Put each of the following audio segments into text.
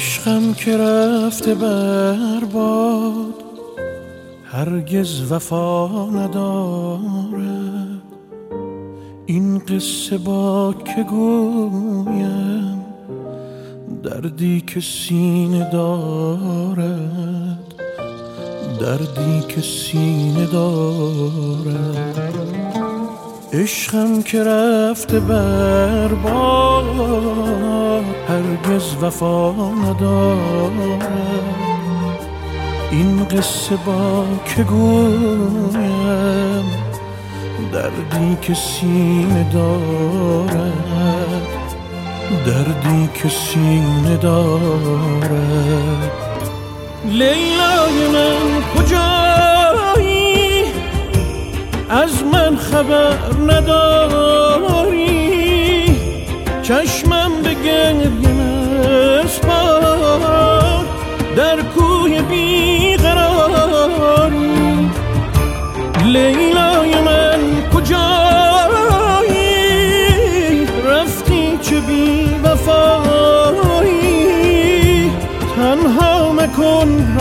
عشقم که رفته برباد، هرگز وفا ندارد. این قصه با که گویم، دردی که سینه دارد، دردی که سینه دارد. عشقم که رفته برباد، هرگز وفا ندارد. این قصه با که گویم، دردی که سینه دارد، دردی که سینه دارد. لیلای من کجایی؟ از من خبر نداری؟ چشمم به گریه مسپار، در کوی بیقراری. لیلای من کجایی؟ رفتی چه بی وفایی، تنها مکن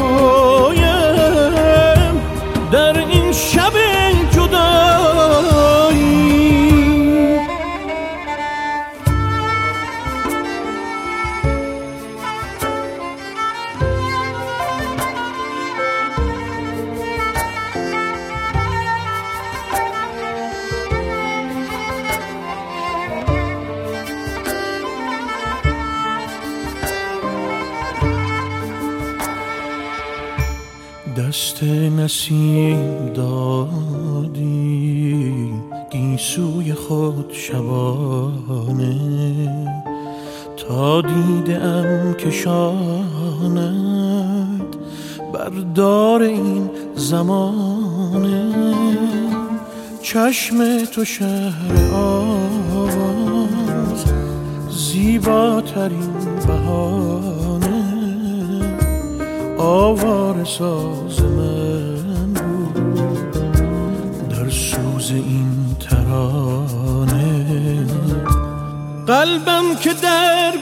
رهایم در این شب جدایی. دست نسیم دادی گیسوی خود شبانه، تا دیدم که شانت بردار این زمانه. چشم تو شهر آواز، زیباترین بهانه. آواره ساز من بود در سوز این ترانه. قلبم که در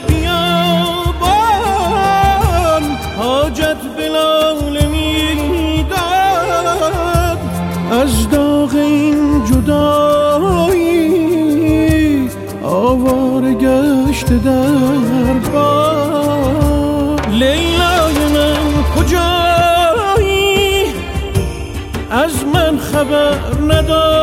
بیابان حاجت به لاله میداد، از داغ این جدایی آواره گشته در باد. لیلای من کجایی؟ از من خبر نداری؟